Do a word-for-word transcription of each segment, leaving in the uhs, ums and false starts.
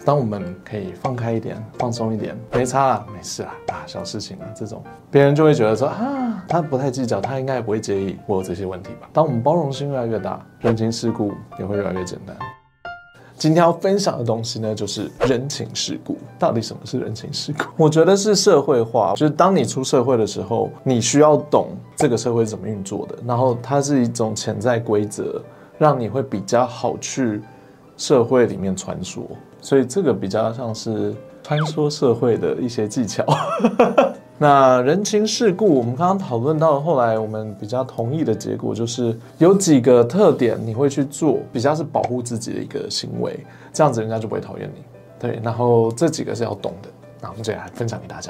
当我们可以放开一点，放松一点，没差啦，没事啦，啊，小事情啊，这种别人就会觉得说啊，他不太计较，他应该也不会介意我有这些问题吧。当我们包容心越来越大，人情世故也会越来越简单。今天要分享的东西呢，就是人情世故。到底什么是人情世故？我觉得是社会化，就是当你出社会的时候，你需要懂这个社会是怎么运作的，然后它是一种潜在规则，让你会比较好去社会里面穿梭。所以这个比较像是穿梭社会的一些技巧。那人情世故，我们刚刚讨论到，后来我们比较同意的结果就是有几个特点你会去做，比较是保护自己的一个行为，这样子人家就不会讨厌你。对，然后这几个是要懂的，那我们就来分享给大家。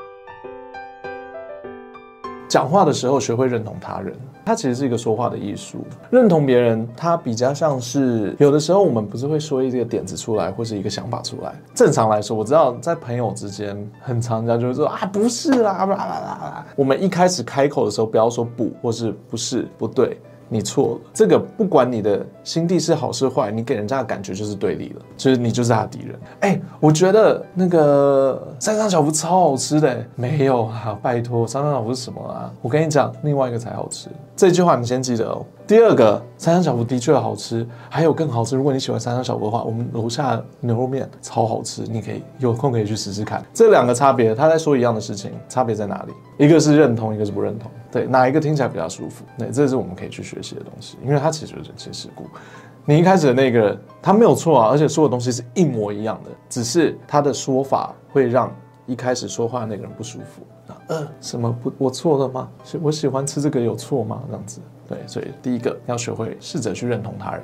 讲话的时候学会认同他人，它其实是一个说话的艺术。认同别人，它比较像是有的时候我们不是会说一个点子出来，或是一个想法出来。正常来说，我知道在朋友之间，很常人家就会说啊不是啦，啦啦啦。我们一开始开口的时候，不要说不，或是不是，不对。你错了，这个不管你的心地是好是坏，你给人家的感觉就是对立了，就是你就是他的敌人。哎、欸，我觉得那个山上小福超好吃的、欸，没有啊，拜托，山上小福是什么啊？我跟你讲，另外一个才好吃。这句话你先记得哦。第二个，山上小福的确好吃，还有更好吃。如果你喜欢山上小福的话，我们楼下牛肉面超好吃，你可以有空可以去试试看。这两个差别，他在说一样的事情，差别在哪里？一个是认同，一个是不认同。对，哪一个听起来比较舒服？对，这是我们可以去学习的东西，因为它其实就是人情世故。你一开始的那个人，他没有错啊，而且说的东西是一模一样的，只是他的说法会让一开始说话的那个人不舒服。呃，什么不？我错了吗？我喜欢吃这个有错吗？这样子，对，所以第一个要学会试着去认同他人。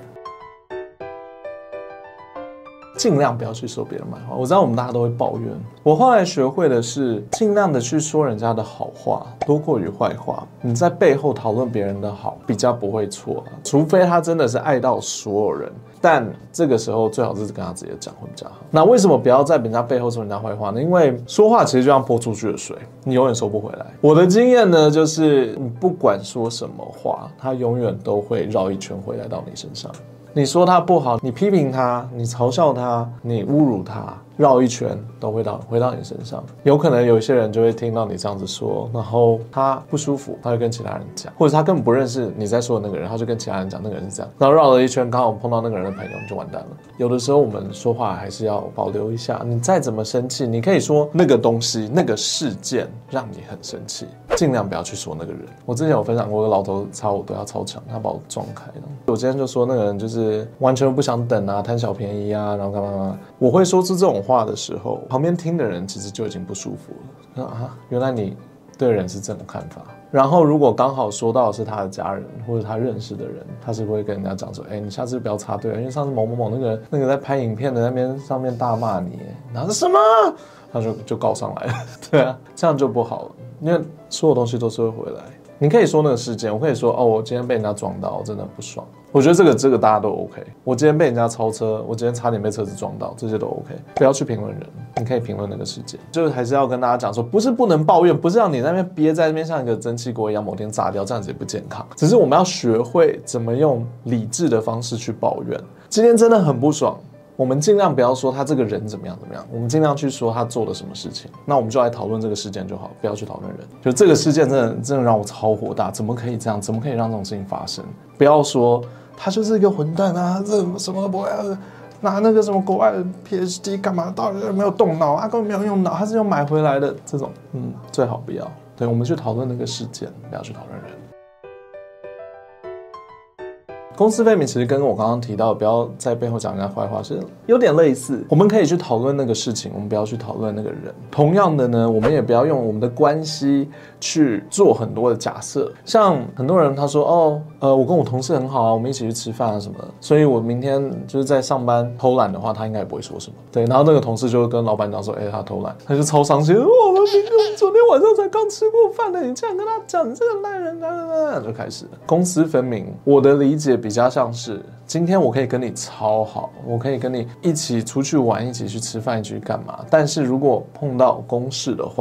尽量不要去说别人坏话。我知道我们大家都会抱怨，我后来学会的是尽量的去说人家的好话，多过于坏话。你在背后讨论别人的好，比较不会错，除非他真的是爱到所有人。但这个时候最好是跟他直接讲会比较好。那为什么不要在人家背后说人家坏话呢？因为说话其实就像泼出去的水，你永远收不回来。我的经验呢，就是你不管说什么话，他永远都会绕一圈回来到你身上。你说他不好，你批评他，你嘲笑他，你侮辱他，绕一圈都会到回到你身上。有可能有一些人就会听到你这样子说，然后他不舒服，他就跟其他人讲，或者他根本不认识你在说的那个人，他就跟其他人讲那个人是这样，然后绕了一圈，刚好碰到那个人的朋友，你就完蛋了。有的时候我们说话还是要保留一下，你再怎么生气，你可以说那个东西、那个事件让你很生气，尽量不要去说那个人。我之前有分享过，一个老头插我对他超强，他把我撞开了。我今天就说那个人就是完全不想等啊，贪小便宜啊，然后干嘛干嘛。我会说出这种话的时候，旁边听的人其实就已经不舒服了。啊，原来你对人是这种看法。然后如果刚好说到的是他的家人或者他认识的人，他是不会跟人家讲说，哎、欸，你下次不要插队了，因为上次某某某那个那个在拍影片的那边上面大骂你，然后是什么，他就就告上来了。对啊，这样就不好了，因为所有东西都是会回来。你可以说那个事件，我可以说哦，我今天被人家撞到，我真的很不爽。我觉得这个这个大家都 OK。我今天被人家超车，我今天差点被车子撞到，这些都 OK。不要去评论人，你可以评论那个事件。就是还是要跟大家讲说，不是不能抱怨，不是让你在那边憋在那边像一个蒸汽锅一样，某天炸掉，这样子也不健康。只是我们要学会怎么用理智的方式去抱怨。今天真的很不爽。我们尽量不要说他这个人怎么样怎么样，我们尽量去说他做了什么事情。那我们就来讨论这个事件就好，不要去讨论人。就这个事件真的真的让我超火大，怎么可以这样？怎么可以让这种事情发生？不要说他就是一个混蛋啊，这什么都不会拿那个什么国外的 P H D 干嘛？到底没有动脑啊，根本没有用脑，他是用买回来的。这种嗯，最好不要。对，我们去讨论那个事件，不要去讨论人。公私分明其实跟我刚刚提到的不要在背后讲人家坏话是有点类似，我们可以去讨论那个事情，我们不要去讨论那个人。同样的呢，我们也不要用我们的关系去做很多的假设。像很多人他说哦，呃，我跟我同事很好啊，我们一起去吃饭啊什么的，所以我明天就是在上班偷懒的话，他应该也不会说什么。对，然后那个同事就跟老板讲说，哎、欸，他偷懒，他就超伤心，我们明天昨天晚上才刚吃过饭呢，你竟然跟他讲你这个烂人，啊，就开始了。公私分明，我的理解比较像是今天我可以跟你超好，我可以跟你一起出去玩，一起去吃饭，一起去干嘛，但是如果碰到公事的话，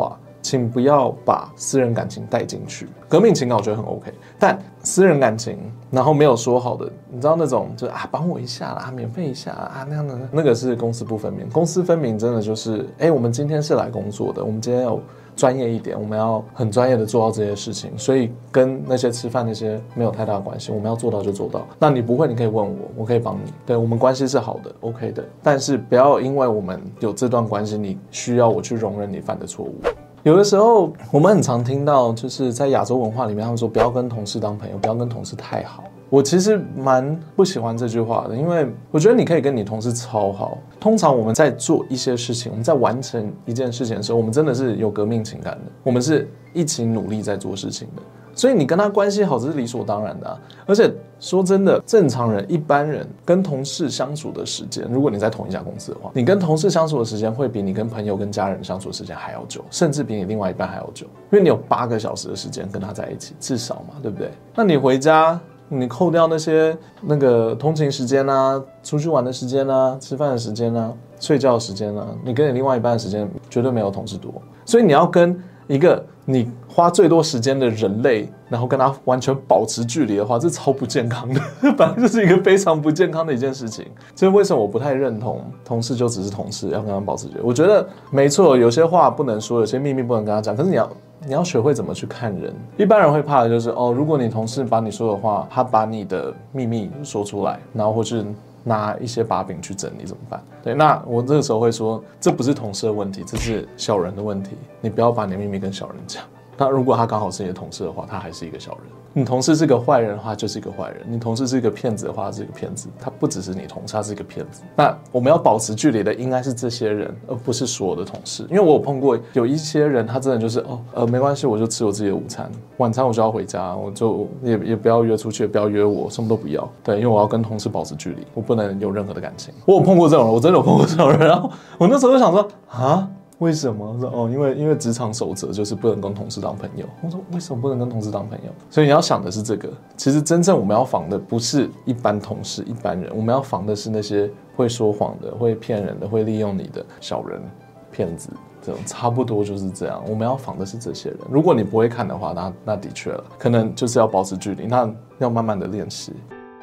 请不要把私人感情带进去。革命情感我觉得很 OK， 但私人感情然后没有说好的，你知道那种就是啊帮我一下啦，免费一下啊那样的，那个是公私不分明。公私分明真的就是哎，我们今天是来工作的，我们今天有专业一点，我们要很专业的做到这些事情，所以跟那些吃饭那些没有太大的关系，我们要做到就做到。那你不会你可以问我，我可以帮你，对，我们关系是好的 OK 的，但是不要因为我们有这段关系你需要我去容忍你犯的错误。有的时候我们很常听到就是在亚洲文化里面他们说不要跟同事当朋友，不要跟同事太好。我其实蛮不喜欢这句话的，因为我觉得你可以跟你同事超好。通常我们在做一些事情，我们在完成一件事情的时候，我们真的是有革命情感的，我们是一起努力在做事情的，所以你跟他关系好这是理所当然的啊。而且说真的，正常人一般人跟同事相处的时间，如果你在同一家公司的话，你跟同事相处的时间会比你跟朋友跟家人相处的时间还要久，甚至比你另外一半还要久，因为你有八个小时的时间跟他在一起，至少嘛，对不对？那你回家你扣掉那些那个通勤时间啊，出去玩的时间啊，吃饭的时间啊，睡觉的时间啊，你跟你另外一半的时间绝对没有同事多。所以你要跟一个你花最多时间的人类，然后跟他完全保持距离的话，这超不健康的，本来就是一个非常不健康的一件事情。所以为什么我不太认同同事就只是同事，要跟他们保持距离？我觉得没错，有些话不能说，有些秘密不能跟他讲，可是你要你要学会怎么去看人。一般人会怕的就是哦，如果你同事把你说的话，他把你的秘密说出来，然后或是拿一些把柄去整你怎么办？对，那我这个时候会说，这不是同事的问题，这是小人的问题。你不要把你的秘密跟小人讲。那如果他刚好是你的同事的话，他还是一个小人。你同事是个坏人的话，就是一个坏人；你同事是一个骗子的话，他是一个骗子。他不只是你同事，他是一个骗子。那我们要保持距离的应该是这些人，而不是所有的同事。因为我有碰过有一些人，他真的就是哦，呃，没关系，我就吃我自己的午餐，晚餐我就要回家，我就也也不要约出去，也不要约我，什么都不要。对，因为我要跟同事保持距离，我不能有任何的感情。我有碰过这种人，我真的有碰过这种人。然后我那时候就想说啊。为什么？我说哦，因为因为职场守则就是不能跟同事当朋友。我说为什么不能跟同事当朋友？所以你要想的是这个。其实真正我们要防的不是一般同事、一般人，我们要防的是那些会说谎的、会骗人的、会利用你的小人、骗子。这种差不多就是这样。我们要防的是这些人。如果你不会看的话，那那的确了，可能就是要保持距离，那要慢慢的练习。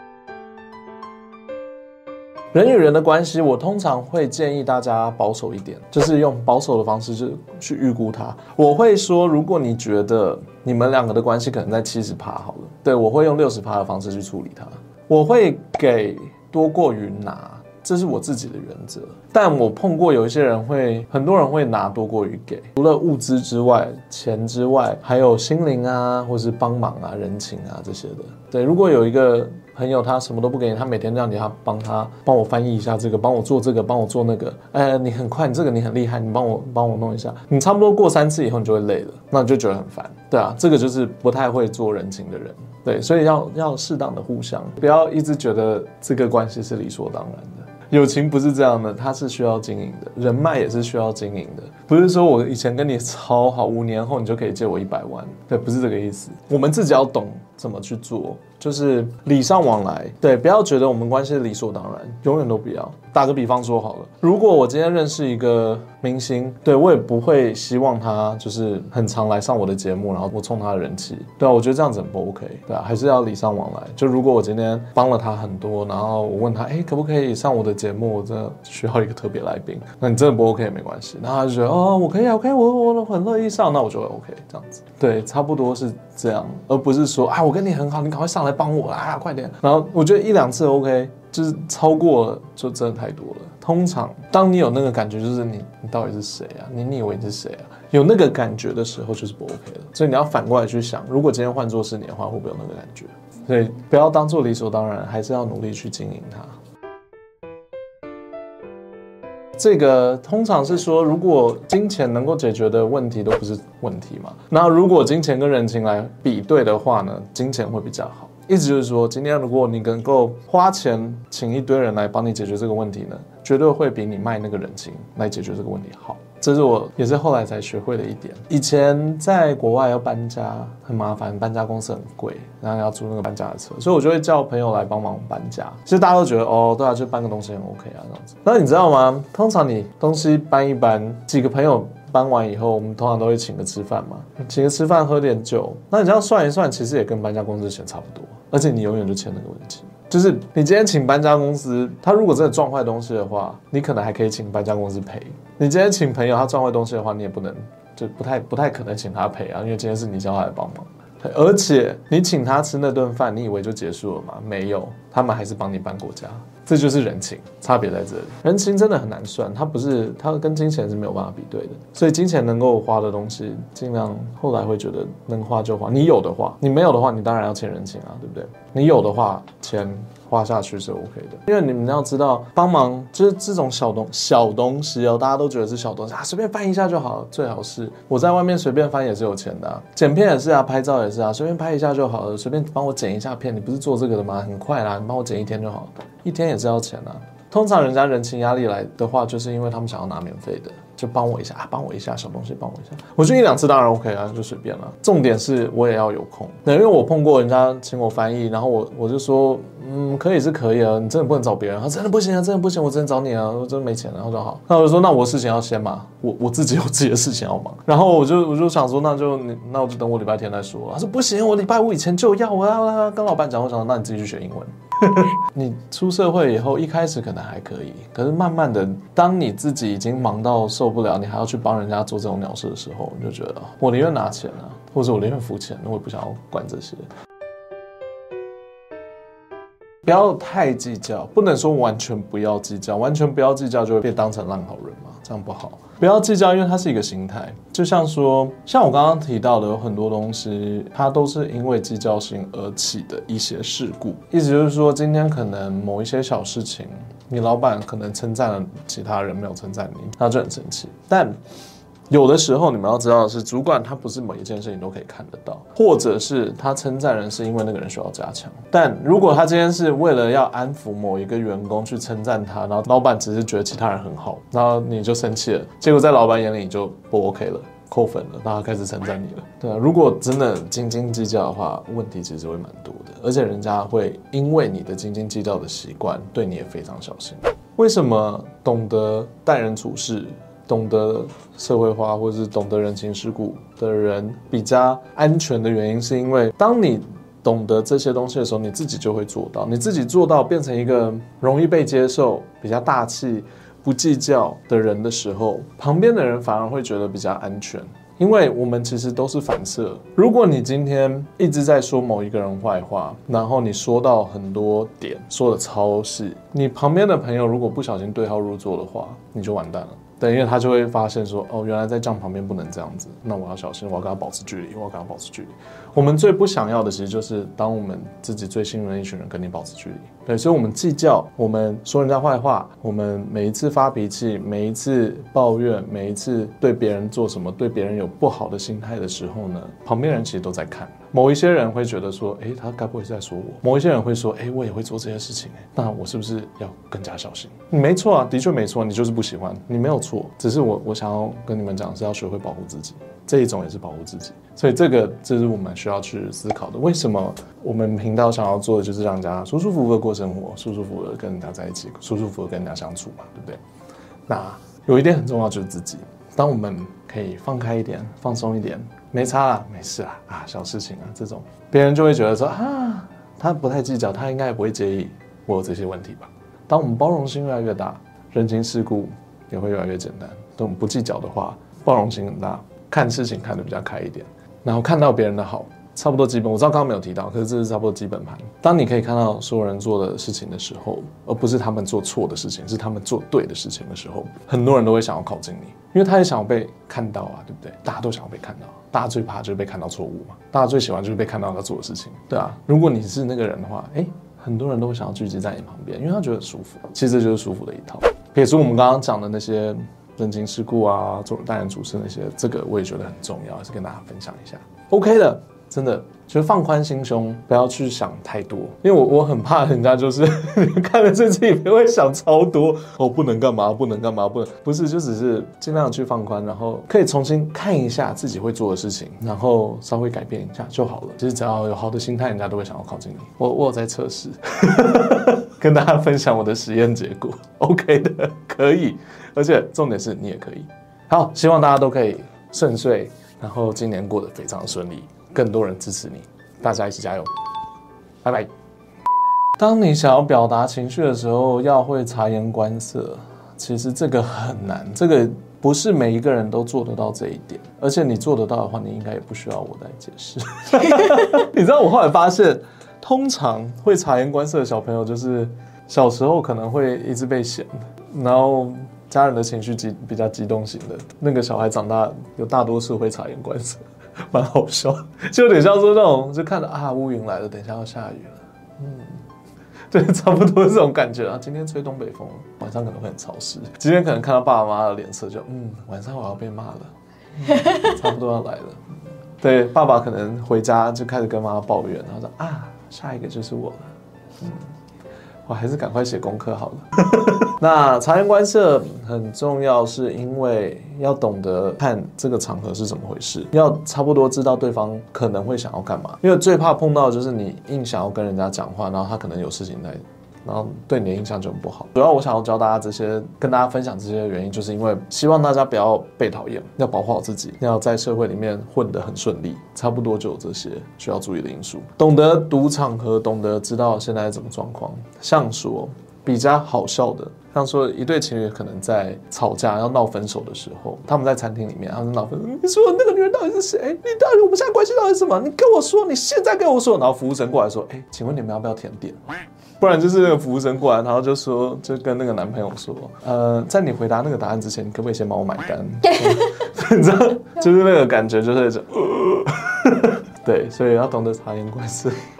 人与人的关系，我通常会建议大家保守一点，就是用保守的方式去去预估它。我会说，如果你觉得你们两个的关系可能在 百分之七十 好了，对，我会用 百分之六十 的方式去处理它。我会给多过于拿，这是我自己的原则。但我碰过有一些人会，很多人会拿多过于给，除了物资之外，钱之外，还有心灵啊，或是帮忙啊、人情啊这些的。对，如果有一个朋友他什么都不给你，他每天让你他帮他帮我翻译一下这个，帮我做这个，帮我做那个，哎，你很快，你这个你很厉害，你帮我帮我弄一下，你差不多过三次以后你就会累了，那你就觉得很烦，对啊，这个就是不太会做人情的人，对，所以要要适当的互相，不要一直觉得这个关系是理所当然的。友情不是这样的，它是需要经营的，人脉也是需要经营的，不是说我以前跟你超好，五年后你就可以借我一百万，对，不是这个意思。我们自己要懂怎么去做，就是礼尚往来，对，不要觉得我们关系理所当然，永远都不要。打个比方说好了，如果我今天认识一个明星，对，我也不会希望他就是很常来上我的节目，然后我冲他的人气，对啊，我觉得这样子很不 OK， 对啊，还是要礼尚往来。就如果我今天帮了他很多，然后我问他，哎，可不可以上我的节目？我真的需要一个特别来宾，那你真的不 OK 也没关系，然后他就觉得哦，我可以啊 ，OK， 我我很乐意上，那我就会 OK 这样子，对，差不多是这样，而不是说啊，我跟你很好，你赶快上来帮我啊，快点。然后我觉得一两次 OK， 就是超过了就真的太多了。通常当你有那个感觉，就是你你到底是谁啊？你你以为你是谁啊？有那个感觉的时候，就是不 OK 了。所以你要反过来去想，如果今天换作是你的话，会不会有那个感觉？所以不要当做理所当然，还是要努力去经营它。这个通常是说，如果金钱能够解决的问题都不是问题嘛，那如果金钱跟人情来比对的话呢，金钱会比较好。意思就是说，今天如果你能够花钱请一堆人来帮你解决这个问题呢，绝对会比你卖那个人情来解决这个问题好。这是我也是后来才学会的一点。以前在国外要搬家很麻烦，搬家公司很贵，然后要租那个搬家的车，所以我就会叫朋友来帮忙搬家。其实大家都觉得哦，对啊，就搬个东西很 OK 啊这样子。那你知道吗？通常你东西搬一搬，几个朋友搬完以后，我们通常都会请个吃饭嘛，请个吃饭喝点酒。那你这样算一算，其实也跟搬家公司钱差不多，而且你永远就签那个文期。就是你今天请搬家公司，他如果真的撞坏东西的话，你可能还可以请搬家公司赔。你今天请朋友，他撞坏东西的话，你也不能，就不太不太可能请他赔啊，因为今天是你叫他来帮忙。而且你请他吃那顿饭，你以为就结束了吗？没有，他们还是帮你搬过家。这就是人情，差别在这里。人情真的很难算，它不是，它跟金钱是没有办法比对的。所以金钱能够花的东西，尽量后来会觉得能花就花。你有的话，你没有的话，你当然要欠人情啊，对不对？你有的话，钱花下去是 OK 的。因为你们要知道，帮忙就是这种小东小东西哦，大家都觉得是小东西啊，随便翻一下就好了。最好是我在外面随便翻也是有钱的啊，剪片也是啊，拍照也是啊，随便拍一下就好了，随便帮我剪一下片。你不是做这个的吗？很快啦，你帮我剪一天就好了，一天也是要钱啊。通常人家人情压力来的话，就是因为他们想要拿免费的，就帮我一下啊，帮我一下小东西，帮我一下。我觉得一两次当然 OK 啊，就随便了。重点是我也要有空，因为我碰过人家请我翻译，然后我我就说，嗯，可以是可以啊，你真的不能找别人。他真的不行啊，真的不行，我只能找你啊，我真的没钱啊。我说好，那我就说那我的事情要先嘛，我我自己有自己的事情要忙。然后我就我就想说，那就你那我就等我礼拜天再说。他说不行，我礼拜五以前就要，我要跟老板讲。我想说，那你自己去学英文。你出社会以后，一开始可能还可以，可是慢慢的，当你自己已经忙到受不了，你还要去帮人家做这种鸟事的时候，你就觉得我宁愿拿钱啊，或者我宁愿付钱，我也不想要管这些。不要太计较，不能说完全不要计较，完全不要计较就会被当成烂好人嘛，这样不好。不要计较，因为它是一个心态。就像说，像我刚刚提到的，有很多东西，它都是因为计较心而起的一些事故。意思就是说，今天可能某一些小事情，你老板可能称赞了其他人，没有称赞你，他就很生气。但有的时候你们要知道的是，主管他不是每一件事情都可以看得到，或者是他称赞人是因为那个人需要加强。但如果他今天是为了要安抚某一个员工去称赞他，然后老板只是觉得其他人很好，然后你就生气了，结果在老板眼里你就不 OK 了，扣分了，然后他开始称赞你了。对啊，如果真的斤斤计较的话，问题其实会蛮多的，而且人家会因为你的斤斤计较的习惯，对你也非常小心。为什么懂得待人处事，懂得社会化或者是懂得人情世故的人比较安全的原因，是因为当你懂得这些东西的时候，你自己就会做到，你自己做到变成一个容易被接受、比较大气、不计较的人的时候，旁边的人反而会觉得比较安全。因为我们其实都是反射，如果你今天一直在说某一个人坏话，然后你说到很多点，说的超细，你旁边的朋友如果不小心对号入座的话，你就完蛋了。对，因为他就会发现说，哦，原来在酱旁边不能这样子，那我要小心，我要跟他保持距离，我要跟他保持距离。我们最不想要的其实就是当我们自己最信任的一群人跟你保持距离。对，所以我们计较，我们说人家坏话，我们每一次发脾气，每一次抱怨，每一次对别人做什么，对别人有不好的心态的时候呢，旁边人其实都在看。某一些人会觉得说，诶，他该不会是在说我？某一些人会说，诶，我也会做这些事情，那我是不是要更加小心？没错啊，的确没错，你就是不喜欢，你没有错，只是我我想要跟你们讲，是要学会保护自己，这一种也是保护自己。所以这个这是我们需要去思考的。为什么我们频道想要做的就是让人家舒舒服服的过生活，舒舒服服的跟人家在一起，舒舒服服的跟人家相处嘛，对不对？那有一点很重要，就是自己。当我们可以放开一点，放松一点，没差啦，没事啦，啊，小事情啊，这种别人就会觉得说啊，他不太计较，他应该也不会介意我有这些问题吧。当我们包容心越来越大，人情世故也会越来越简单。当我们不计较的话，包容心很大，看事情看得比较开一点，然后看到别人的好，差不多基本。我知道刚刚没有提到，可是这是差不多基本盘。当你可以看到所有人做的事情的时候，而不是他们做错的事情，是他们做对的事情的时候，很多人都会想要靠近你，因为他也想要被看到啊，对不对？大家都想要被看到，大家最怕就是被看到错误嘛，大家最喜欢就是被看到他做的事情，对啊。如果你是那个人的话，哎，很多人都会想要聚集在你旁边，因为他觉得舒服。其实这就是舒服的一套。撇除我们刚刚讲的那些人情世故啊，做待人处事那些，这个我也觉得很重要，还是跟大家分享一下。OK 的。真的，就是放宽心胸，不要去想太多，因为我我很怕人家就是看了这支影片会想超多，哦，不能干嘛，不能干嘛，不能，不是，就只是尽量去放宽，然后可以重新看一下自己会做的事情，然后稍微改变一下就好了。其实只要有好的心态，人家都会想要靠近你。我我有在测试，跟大家分享我的实验结果 ，OK 的，可以，而且重点是你也可以。 好，希望大家都可以顺遂，然后今年过得非常顺利，更多人支持你，大家一起加油，拜拜。当你想要表达情绪的时候，要会察言观色，其实这个很难，这个不是每一个人都做得到这一点，而且你做得到的话，你应该也不需要我来解释。你知道我后来发现，通常会察言观色的小朋友，就是小时候可能会一直被嫌，然后家人的情绪激比较激动型的那个小孩长大，有大多数会察言观色，蛮好笑，就有点像说那种，就看到啊乌云来了，等一下要下雨了，嗯。对，差不多这种感觉啊。今天吹东北风，晚上可能会很潮湿。今天可能看到爸爸妈妈的脸色就，嗯，晚上我要被骂了，嗯、差不多要来了。对，爸爸可能回家就开始跟妈妈抱怨，然后说啊，下一个就是我了。嗯，我还是赶快写功课好了。那察言观色很重要，是因为要懂得看这个场合是怎么回事，要差不多知道对方可能会想要干嘛。因为最怕碰到的就是你硬想要跟人家讲话，然后他可能有事情在，然后对你的印象就很不好。主要我想要教大家这些，跟大家分享这些原因，就是因为希望大家不要被讨厌，要保护好自己，要在社会里面混得很顺利。差不多就有这些需要注意的因素，懂得读场合，懂得知道现在是什么状况。像说比较好笑的。像说一对情侣可能在吵架要闹分手的时候，他们在餐厅里面，他们闹分手，你说那个女人到底是谁？你到底我们现在关系到底是什么？你跟我说，你现在跟我说。然后服务生过来说，哎、欸，请问你们要不要甜点？不然就是那个服务生过来，然后就说，就跟那个男朋友说，呃，在你回答那个答案之前，你可不可以先帮我买单？你知道，就是那个感觉，就是这种，对，所以要懂得察言观色。